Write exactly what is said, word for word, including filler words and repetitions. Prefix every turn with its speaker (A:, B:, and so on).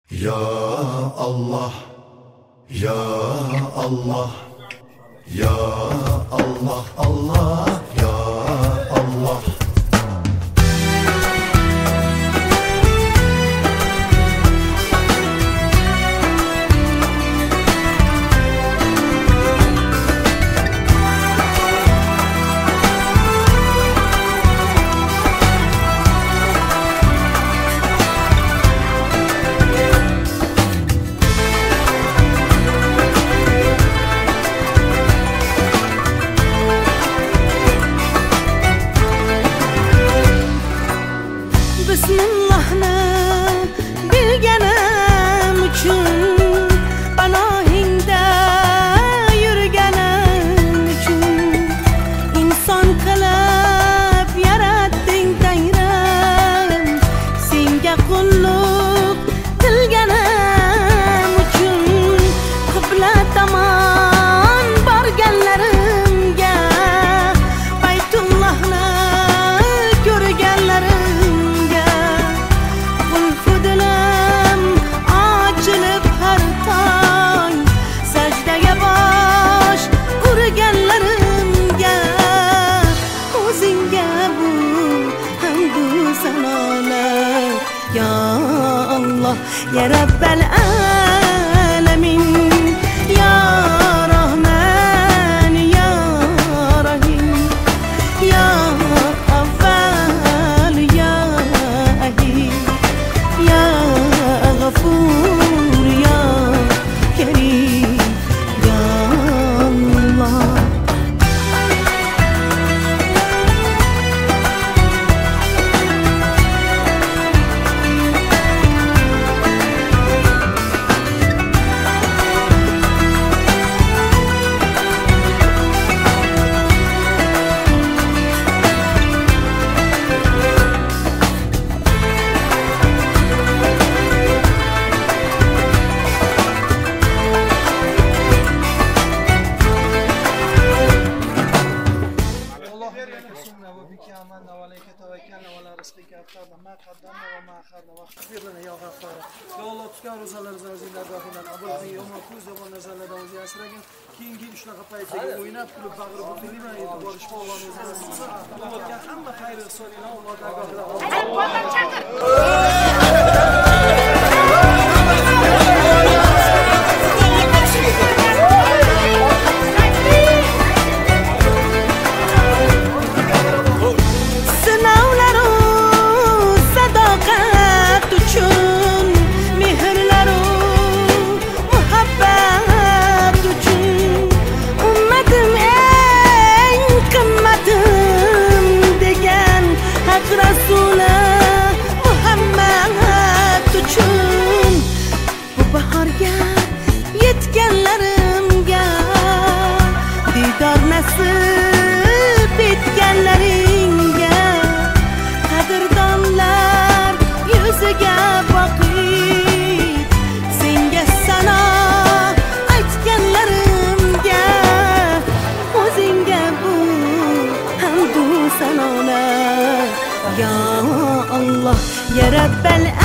A: Ya Allah, Ya Allah, Ya Allah, Allah, Ya Allah.
B: Bismillahni bilganim uchun, panohingda yurganim uchun, inson qilib yaratding Tangrim, senga qulluq qilganim uchun, qibla tomon borganlarimga, Baytullahni ko'rganlarim Ya Allah, Ya Rabbal Alamin, Ya Rahman, Ya Rahim, Ya Awwal, Ya Ahir, Ya Ghafur, Ya Karim, Ya Allah.
C: وبك آمنا وعليك توكلنا وعلى رزقك أفطرنا ما قدمنا وما أخرنا واغفر لنا يا غفار. Ya Allah, tutgan ro'zalarimizni zinlar rohidan qabul qil. Yomon ko'z yomon nazarlardan o'zi asragin. Keyingi shunaqa paytga o'ynab kulib bag'ri butunliman yetib borish Allohning izniga. Allohga hamma xayr ihsonini Alloh yetganlarimga didor nasib etganlaringga qadrdonlar yuziga boqib senga sano aytganlarimga o'zingga bu hamdu sanolar Ya Allah, Ya Rabbal